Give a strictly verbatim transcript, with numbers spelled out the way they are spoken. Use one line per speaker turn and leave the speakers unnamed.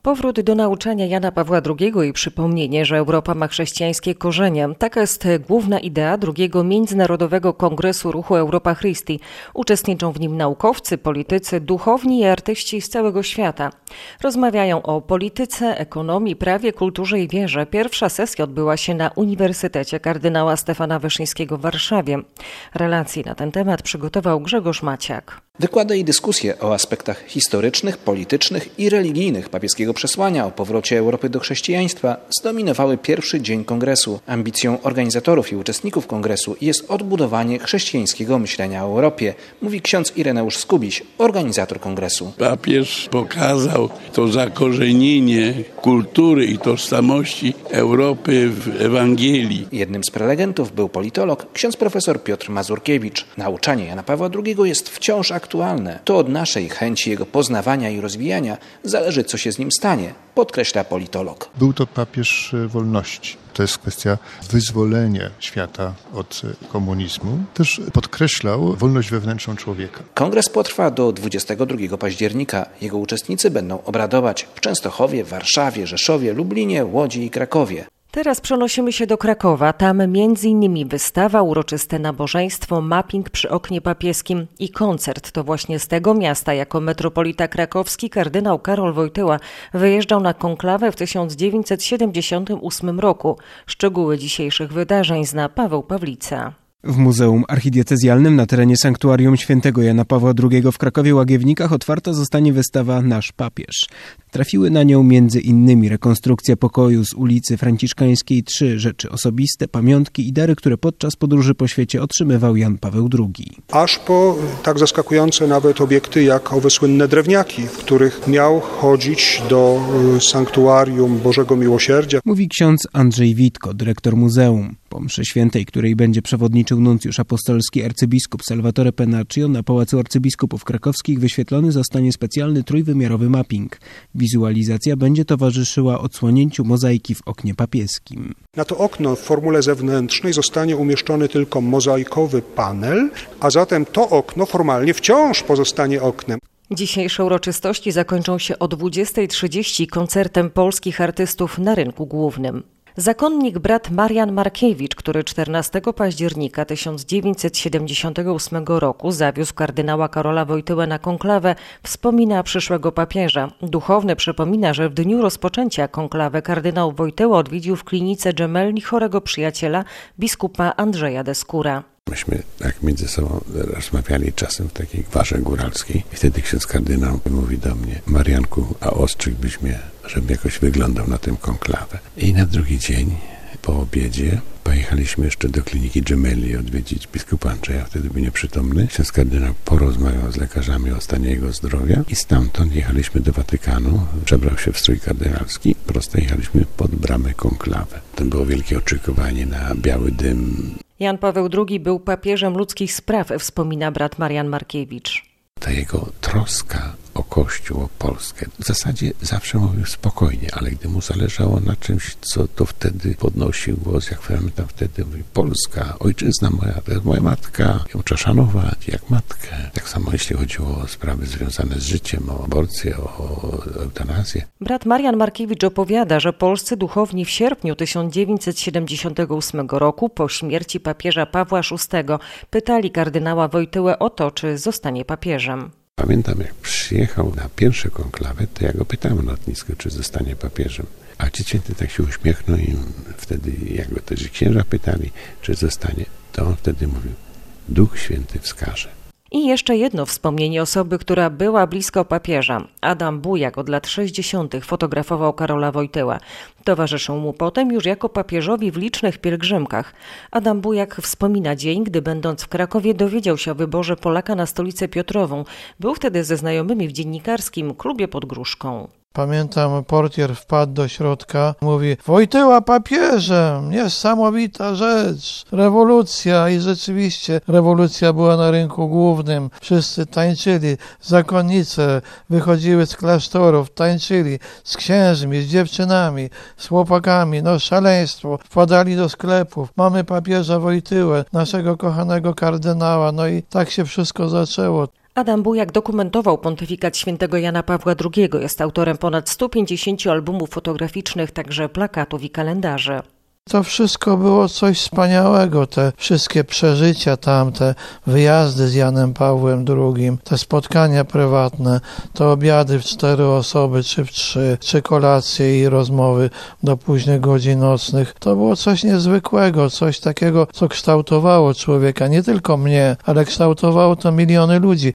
Powrót do nauczania Jana Pawła drugiego i przypomnienie, że Europa ma chrześcijańskie korzenie. Taka jest główna idea drugiego Międzynarodowego Kongresu Ruchu Europa Christi. Uczestniczą w nim naukowcy, politycy, duchowni i artyści z całego świata. Rozmawiają o polityce, ekonomii, prawie, kulturze i wierze. Pierwsza sesja odbyła się na Uniwersytecie kardynała Stefana Wyszyńskiego w Warszawie. Relacje na ten temat przygotował Grzegorz Maciak.
Wykłady i dyskusje o aspektach historycznych, politycznych i religijnych papieskiego przesłania o powrocie Europy do chrześcijaństwa zdominowały pierwszy dzień kongresu. Ambicją organizatorów i uczestników kongresu jest odbudowanie chrześcijańskiego myślenia o Europie, mówi ksiądz Ireneusz Skubiś, organizator kongresu.
Papież pokazał to zakorzenienie kultury i tożsamości Europy w Ewangelii.
Jednym z prelegentów był politolog, ksiądz profesor Piotr Mazurkiewicz. Nauczanie Jana Pawła drugiego jest wciąż aktualne. To od naszej chęci jego poznawania i rozwijania zależy, co się z nim stanie, podkreśla politolog.
Był to papież wolności. To jest kwestia wyzwolenia świata od komunizmu. Też podkreślał wolność wewnętrzną człowieka.
Kongres potrwa do dwudziestego drugiego października. Jego uczestnicy będą obradować w Częstochowie, Warszawie, Rzeszowie, Lublinie, Łodzi i Krakowie.
Teraz przenosimy się do Krakowa. Tam między innymi wystawa, uroczyste nabożeństwo, mapping przy oknie papieskim i koncert. To właśnie z tego miasta jako metropolita krakowski kardynał Karol Wojtyła wyjeżdżał na konklawę w tysiąc dziewięćset siedemdziesiątym ósmym roku. Szczegóły dzisiejszych wydarzeń zna Paweł Pawlica.
W Muzeum Archidiecezjalnym na terenie Sanktuarium Świętego Jana Pawła drugiego w Krakowie-Łagiewnikach otwarta zostanie wystawa Nasz Papież. Trafiły na nią między innymi rekonstrukcja pokoju z ulicy Franciszkańskiej trzy, rzeczy osobiste, pamiątki i dary, które podczas podróży po świecie otrzymywał Jan Paweł drugi.
Aż po tak zaskakujące nawet obiekty jak owe słynne drewniaki, w których miał chodzić do Sanktuarium Bożego Miłosierdzia.
Mówi ksiądz Andrzej Witko, dyrektor muzeum. Po mszy świętej, której będzie przewodniczył nuncjusz apostolski arcybiskup Salvatore Pennacchio, na Pałacu Arcybiskupów Krakowskich wyświetlony zostanie specjalny trójwymiarowy mapping. Wizualizacja będzie towarzyszyła odsłonięciu mozaiki w oknie papieskim.
Na to okno w formule zewnętrznej zostanie umieszczony tylko mozaikowy panel, a zatem to okno formalnie wciąż pozostanie oknem.
Dzisiejsze uroczystości zakończą się o dwudziestej trzydzieści koncertem polskich artystów na rynku głównym. Zakonnik brat Marian Markiewicz, który czternastego października tysiąc dziewięćset siedemdziesiątego ósmego roku zawiózł kardynała Karola Wojtyłę na konklawę, wspomina przyszłego papieża. Duchowny przypomina, że w dniu rozpoczęcia konklawy kardynał Wojtyła odwiedził w klinice Gemelli chorego przyjaciela biskupa Andrzeja Deskóra.
Myśmy tak między sobą rozmawiali czasem w takiej gwarze góralskiej. I wtedy ksiądz kardynał mówi do mnie: Marianku, a ostrzegłbyś mnie, żebym jakoś wyglądał na tym konklawę. I na drugi dzień po obiedzie pojechaliśmy jeszcze do kliniki Gemelli odwiedzić biskupa Andrzeja, wtedy był nieprzytomny. Ksiądz kardynał porozmawiał z lekarzami o stanie jego zdrowia i stamtąd jechaliśmy do Watykanu. Przebrał się w strój kardynalski, prosto jechaliśmy pod bramę konklawy. To było wielkie oczekiwanie na biały dym.
Jan Paweł drugi był papieżem ludzkich spraw, wspomina brat Marian Markiewicz.
Ta jego troska o Kościół, o Polskę. W zasadzie zawsze mówił spokojnie, ale gdy mu zależało na czymś, co to wtedy podnosił głos, jak pamiętam wtedy mówi: Polska, ojczyzna moja, to jest moja matka, ją trzeba szanować jak matkę. Tak samo jeśli chodziło o sprawy związane z życiem, o aborcję, o eutanazję.
Brat Marian Markiewicz opowiada, że polscy duchowni w sierpniu tysiąc dziewięćset siedemdziesiątego ósmego roku po śmierci papieża Pawła szóstego pytali kardynała Wojtyłę o to, czy zostanie papieżem.
Pamiętam, jak przyjechał na pierwsze konklawę, to ja go pytałem na lotnisku, czy zostanie papieżem. A Ojciec Święty tak się uśmiechnął i wtedy, jak go też księża pytali, czy zostanie, to on wtedy mówił: Duch Święty wskaże.
I jeszcze jedno wspomnienie osoby, która była blisko papieża. Adam Bujak od lat sześćdziesiątych fotografował Karola Wojtyłę. Towarzyszył mu potem już jako papieżowi w licznych pielgrzymkach. Adam Bujak wspomina dzień, gdy będąc w Krakowie dowiedział się o wyborze Polaka na stolicę Piotrową. Był wtedy ze znajomymi w dziennikarskim klubie pod Gruszką.
Pamiętam, portier wpadł do środka, mówi: Wojtyła papieżem, niesamowita rzecz, rewolucja. I rzeczywiście rewolucja była na rynku głównym, wszyscy tańczyli, zakonnice wychodziły z klasztorów, tańczyli z księżmi, z dziewczynami, z chłopakami, no szaleństwo, wpadali do sklepów, mamy papieża Wojtyłę, naszego kochanego kardynała, no i tak się wszystko zaczęło.
Adam Bujak dokumentował pontyfikat świętego Jana Pawła drugiego. Jest autorem ponad stu pięćdziesięciu albumów fotograficznych, także plakatów i kalendarzy.
To wszystko było coś wspaniałego, te wszystkie przeżycia tamte, wyjazdy z Janem Pawłem drugim, te spotkania prywatne, te obiady w cztery osoby, czy w trzy, czy kolacje i rozmowy do późnych godzin nocnych. To było coś niezwykłego, coś takiego, co kształtowało człowieka, nie tylko mnie, ale kształtowało to miliony ludzi.